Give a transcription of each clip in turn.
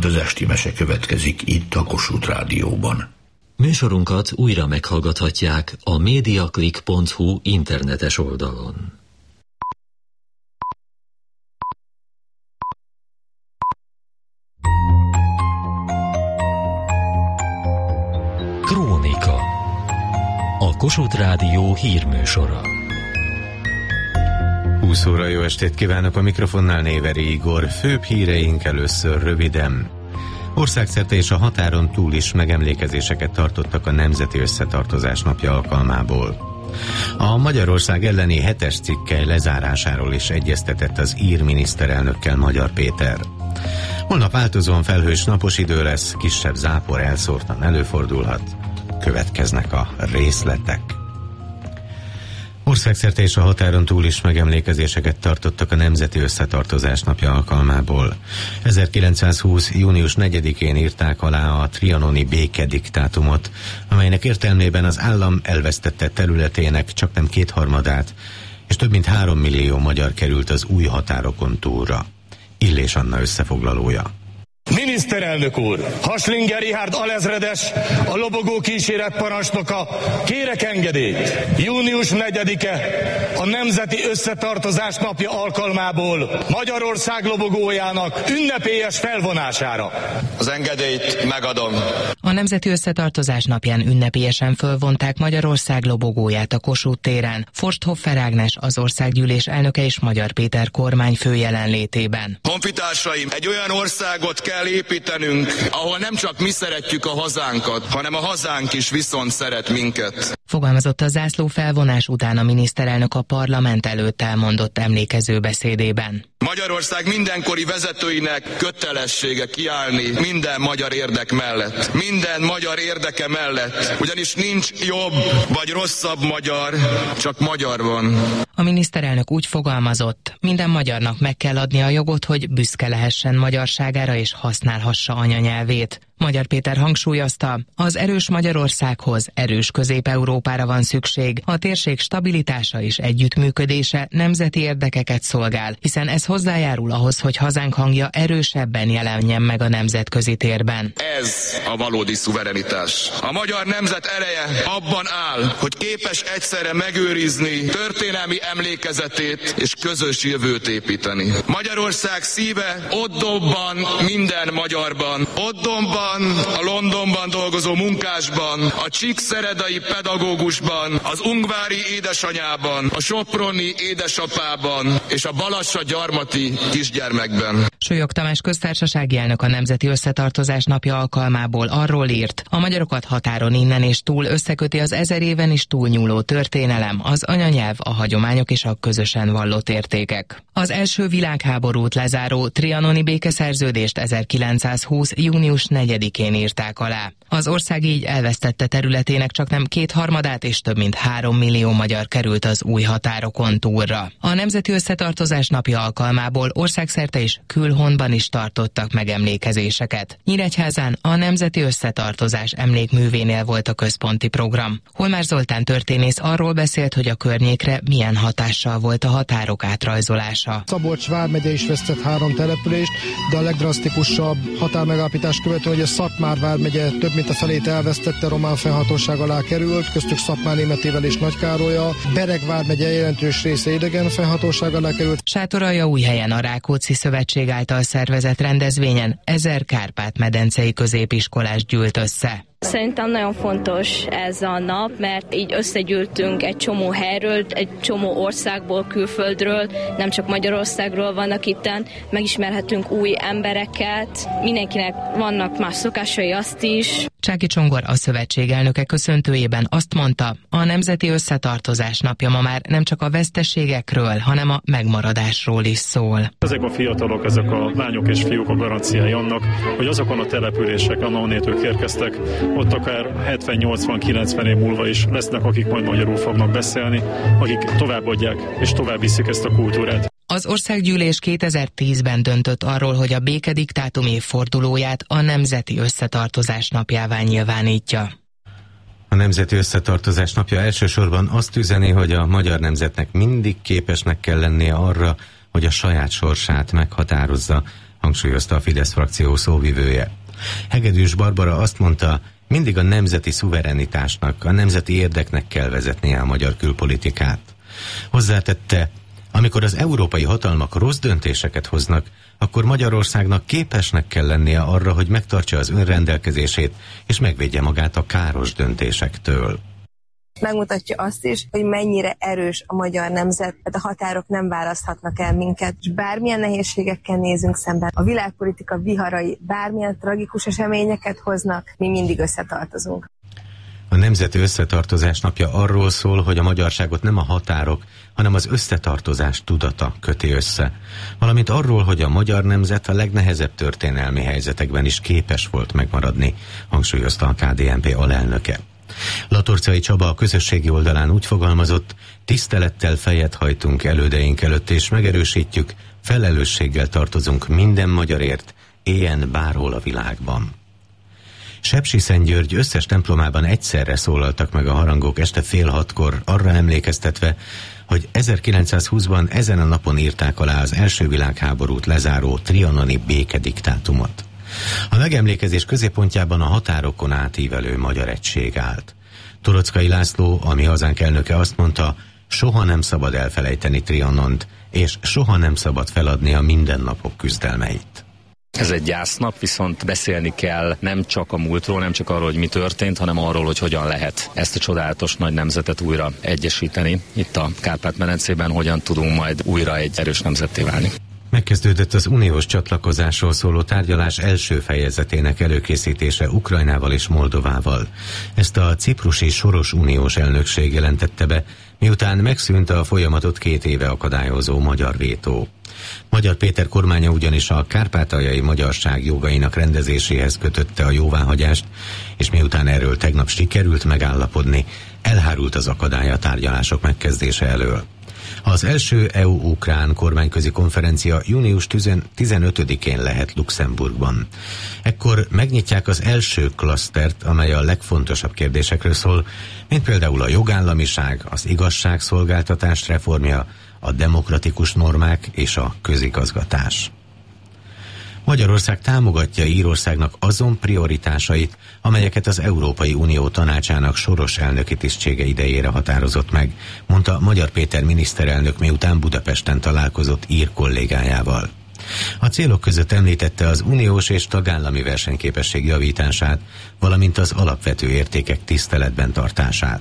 majd az esti mese következik itt a Kossuth Rádióban. Műsorunkat újra meghallgathatják a mediaclick.hu internetes oldalon. Krónika. A Kossuth Rádió hírműsora. 20 óra, jó estét kívánok, a mikrofonnál Néveri Igor. Főbb híreink először röviden. Országszerte és a határon túl is megemlékezéseket tartottak a Nemzeti Összetartozás napja alkalmából. A Magyarország elleni 7-es cikkely lezárásáról is egyeztetett az ír miniszterelnökkel Magyar Péter. Holnap változóan felhős napos idő lesz, kisebb zápor elszórtan előfordulhat. Következnek a részletek. Országszerte és a határon túl is megemlékezéseket tartottak a Nemzeti Összetartozás napja alkalmából. 1920. június 4-én írták alá a trianoni békediktátumot, amelynek értelmében az állam elvesztette területének csaknem 2/3, és több mint 3 millió magyar került az új határokon túlra. Illés Anna összefoglalója. Miniszterelnök úr, Haslinger Richárd alezredes, a lobogó kíséret parancsnoka, kérek engedélyt. Június 4-e a Nemzeti Összetartozás napja alkalmából Magyarország lobogójának ünnepélyes felvonására. Az engedélyt megadom. A Nemzeti Összetartozás napján ünnepélyesen fölvonták Magyarország lobogóját a Kossuth téren. Forsthofer Ágnes, az országgyűlés elnöke és Magyar Péter kormányfő jelenlétében. Honfitársaim, egy olyan országot kell építenünk, ahol nem csak mi szeretjük a hazánkat, hanem a hazánk is viszont szeret minket. Fogalmazott a zászló felvonás után a miniszterelnök a parlament előtt elmondott emlékező beszédében. Magyarország mindenkori vezetőinek kötelessége kiállni minden magyar érdek mellett. Minden magyar érdeke mellett, ugyanis nincs jobb vagy rosszabb magyar, csak magyar van. A miniszterelnök úgy fogalmazott, minden magyarnak meg kell adni a jogot, hogy büszke lehessen magyarságára és használhassa anyanyelvét. Magyar Péter hangsúlyozta, az erős Magyarországhoz erős Közép-Európára van szükség, a térség stabilitása és együttműködése nemzeti érdekeket szolgál, hiszen ez hozzájárul ahhoz, hogy hazánk hangja erősebben jelenjen meg a nemzetközi térben. Ez a valódi szuverenitás. A magyar nemzet ereje abban áll, hogy képes egyszerre megőrizni történelmi emlékezetét és közös jövőt építeni. Magyarország szíve ott dobban minden magyarban, ott dobban a Londonban dolgozó munkásban, a csíkszeredai pedagógusban, az ungvári édesanyában, a soproni édesapában és a balassagyarmati kisgyermekben. Solyog Tamás köztársasági elnök a Nemzeti Összetartozás napja alkalmából arról írt, a magyarokat határon innen és túl összeköti az 1000 éven is túlnyúló történelem, az anyanyelv, a hagyományok és a közösen vallott értékek. Az első világháborút lezáró trianoni békeszerződést 1920. június 4-én írták alá. Az ország így elvesztette területének csaknem 2/3 és több mint 3 millió magyar került az új határokon túlra. A Nemzeti Összetartozás napja alkalmából országszerte és külhonban is tartottak megemlékezéseket. Nyíregyházán a Nemzeti Összetartozás emlékművénél volt a központi program. Holmár Zoltán történész arról beszélt, hogy a környékre milyen hatással volt a határok átrajzolása. Szabolcs vármegye is vesztett 3 települést, de a legdrasztikusabb határmegállapítás követően, hogy a Szatmár vármegye több mint a felét elvesztette, román fennhatóság alá került, köztük Szatmár Németével és Nagykárolya. Bereg vármegye jelentős része idegen fennhatóság alá került. Sátoraljaújhelyen a Rákóczi Szövetség által szervezett rendezvényen 1000 kárpát-medencei középiskolás gyűlt össze. Szerintem nagyon fontos ez a nap, mert így összegyűltünk egy csomó helyről, egy csomó országból, külföldről, nem csak Magyarországról vannak itten, megismerhetünk új embereket, mindenkinek vannak más szokásai, azt is. Csáki Csongor, a szövetség elnöke köszöntőjében azt mondta, a Nemzeti Összetartozás napja ma már nem csak a veszteségekről, hanem a megmaradásról is szól. Ezek a fiatalok, ezek a lányok és fiúk a garanciái annak, hogy azokon a településeken, ahonnét ők érkeztek, ott akár 70-80-90 év múlva is lesznek, akik majd magyarul fognak beszélni, akik továbbadják és tovább viszik ezt a kultúrát. Az országgyűlés 2010-ben döntött arról, hogy a békediktátum évfordulóját a Nemzeti Összetartozás napjává nyilvánítja. A Nemzeti Összetartozás napja elsősorban azt üzeni, hogy a magyar nemzetnek mindig képesnek kell lennie arra, hogy a saját sorsát meghatározza, hangsúlyozta a Fidesz frakció szóvivője. Hegedűs Barbara azt mondta, mindig a nemzeti szuverenitásnak, a nemzeti érdeknek kell vezetnie a magyar külpolitikát. Hozzátette, amikor az európai hatalmak rossz döntéseket hoznak, akkor Magyarországnak képesnek kell lennie arra, hogy megtartsa az önrendelkezését, és megvédje magát a káros döntésektől. Megmutatja azt is, hogy mennyire erős a magyar nemzet, tehát a határok nem választhatnak el minket, és bármilyen nehézségekkel nézünk szemben, a világpolitika viharai bármilyen tragikus eseményeket hoznak, mi mindig összetartozunk. A Nemzeti Összetartozás napja arról szól, hogy a magyarságot nem a határok, hanem az összetartozás tudata köti össze, valamint arról, hogy a magyar nemzet a legnehezebb történelmi helyzetekben is képes volt megmaradni, hangsúlyozta a KDNP alelnöke. Latorcai Csaba a közösségi oldalán úgy fogalmazott, tisztelettel fejet hajtunk elődeink előtt, és megerősítjük, felelősséggel tartozunk minden magyarért, éljen bárhol a világban. Sepsiszentgyörgy összes templomában egyszerre szólaltak meg a harangok este 5:30 arra emlékeztetve, hogy 1920-ban ezen a napon írták alá az első világháborút lezáró trianoni békediktátumot. A megemlékezés középpontjában a határokon átívelő magyar egység állt. Torockai László, a Mi Hazánk elnöke azt mondta, soha nem szabad elfelejteni Trianont, és soha nem szabad feladni a mindennapok küzdelmeit. Ez egy gyásznap, viszont beszélni kell nem csak a múltról, nem csak arról, hogy mi történt, hanem arról, hogy hogyan lehet ezt a csodálatos nagy nemzetet újra egyesíteni. Itt a Kárpát-medencében hogyan tudunk majd újra egy erős nemzetté válni. Megkezdődött az uniós csatlakozásról szóló tárgyalás első fejezetének előkészítése Ukrajnával és Moldovával. Ezt a ciprusi soros uniós elnökség jelentette be, miután megszűnt a folyamatot 2 éve akadályozó magyar vétó. Magyar Péter kormánya ugyanis a kárpátaljai magyarság jogainak rendezéséhez kötötte a jóváhagyást, és miután erről tegnap sikerült megállapodni, elhárult az akadály a tárgyalások megkezdése elől. Az első EU-ukrán kormányközi konferencia június 15-én lehet Luxemburgban. Ekkor megnyitják az első klasztert, amely a legfontosabb kérdésekről szól, mint például a jogállamiság, az igazságszolgáltatás reformja, a demokratikus normák és a közigazgatás. Magyarország támogatja Írországnak azon prioritásait, amelyeket az Európai Unió Tanácsának soros elnöki tisztsége idejére határozott meg, mondta Magyar Péter miniszterelnök, miután Budapesten találkozott ír kollégájával. A célok között említette az uniós és tagállami versenyképesség javítását, valamint az alapvető értékek tiszteletben tartását.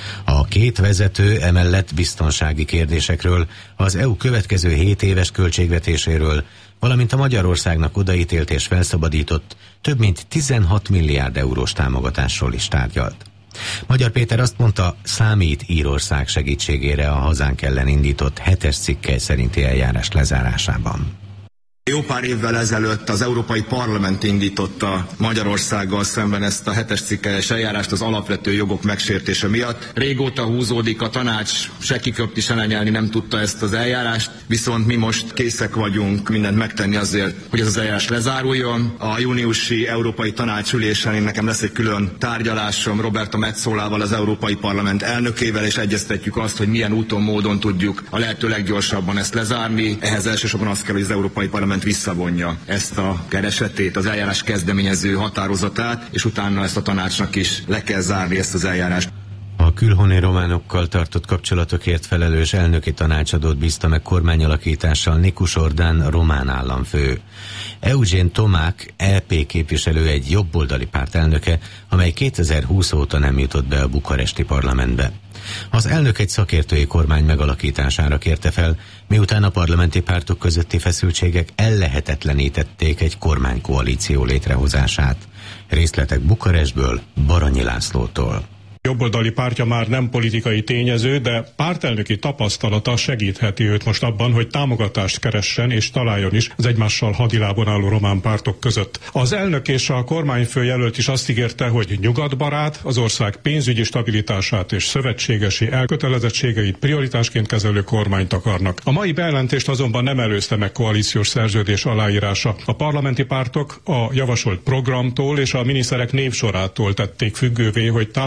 A két vezető emellett biztonsági kérdésekről, az EU következő 7 éves költségvetéséről, valamint a Magyarországnak odaítélt és felszabadított több mint 16 milliárd eurós támogatásról is tárgyalt. Magyar Péter azt mondta, számít Írország segítségére a hazánk ellen indított 7-es cikkely szerinti eljárás lezárásában. Jó pár évvel ezelőtt az Európai Parlament indította Magyarországgal szemben ezt a 7-es cikkelyes eljárást az alapvető jogok megsértése miatt. Régóta húzódik, a tanács se kiköpni, se lenyelni nem tudta ezt az eljárást, viszont mi most készek vagyunk mindent megtenni azért, hogy ez az eljárás lezáruljon. A júniusi Európai Tanács ülésen nekem lesz egy külön tárgyalásom Roberta Metzolával, az Európai Parlament elnökével, és egyeztetjük azt, hogy milyen úton, módon tudjuk a lehető leggyorsabban ezt lezárni. Ehhez elsősorban azt kell, hogy az Európai Parlament visszavonja ezt a keresetét, az eljárás kezdeményező határozatát, és utána ezt a tanácsnak is le kell zárni ezt az eljárást. A külhoni románokkal tartott kapcsolatokért felelős elnöki tanácsadót bízta meg kormányalakítással Nikus Ordán román államfő. Eugén Tomák, EP képviselő, egy jobboldali párt elnöke, amely 2020 óta nem jutott be a bukaresti parlamentbe. Az elnök egy szakértői kormány megalakítására kérte fel, miután a parlamenti pártok közötti feszültségek ellehetetlenítették egy kormánykoalíció létrehozását. Részletek Bukarestből, Baranyi Lászlótól. Jobboldali pártja már nem politikai tényező, de pártelnöki tapasztalata segítheti őt most abban, hogy támogatást keressen és találjon is az egymással hadilábon álló román pártok között. Az elnök és a kormányfő jelölt is azt ígérte, hogy nyugatbarát, az ország pénzügyi stabilitását és szövetségesi elkötelezettségeit prioritásként kezelő kormányt akarnak. A mai bejelentést azonban nem előzte meg koalíciós szerződés aláírása. A parlamenti pártok a javasolt programtól és a miniszterek névsorától tették függővé, hogy támogatni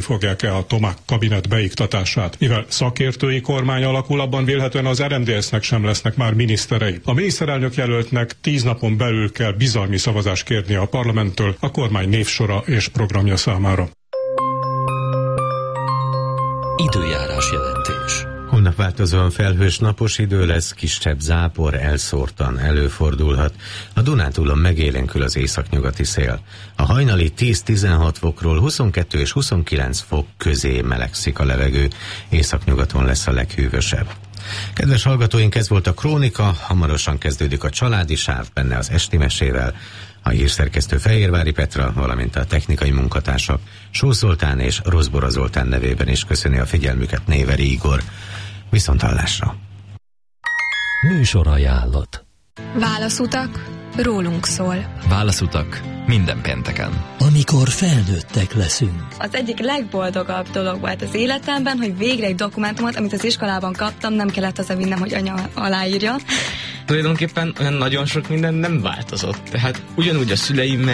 fogják-e a Tomák kabinet beiktatását. Mivel szakértői kormány alakul, abban vélhetően az RMDSZ-nek sem lesznek már miniszterei. A miniszterelnök jelöltnek 10 napon belül kell bizalmi szavazást kérni a parlamenttől a kormány névsora és programja számára. Időjárás jelentés. Holnap változóan felhős napos idő lesz, kisebb zápor elszórtan előfordulhat. A Dunántúlon megélénkül az északnyugati szél. A hajnali 10-16 fokról 22 és 29 fok közé melegszik a levegő, északnyugaton lesz a leghűvösebb. Kedves hallgatóink, ez volt a Krónika, hamarosan kezdődik a Családi Sáv, benne az esti mesével. A hírszerkesztő Fehérvári Petra, valamint a technikai munkatársak Sós Zoltán és Rozbora Zoltán nevében is köszöni a figyelmüket Néveri Igor. Viszonthallásra! Műsorajánlat. Válaszutak rólunk szól. Válaszutak minden pénteken. Amikor felnőttek leszünk. Az egyik legboldogabb dolog volt az életemben, hogy végre egy dokumentumot, amit az iskolában kaptam, nem kellett hazavinnem, hogy anya aláírja. Tulajdonképpen olyan nagyon sok minden nem változott. Tehát ugyanúgy a szüleimmel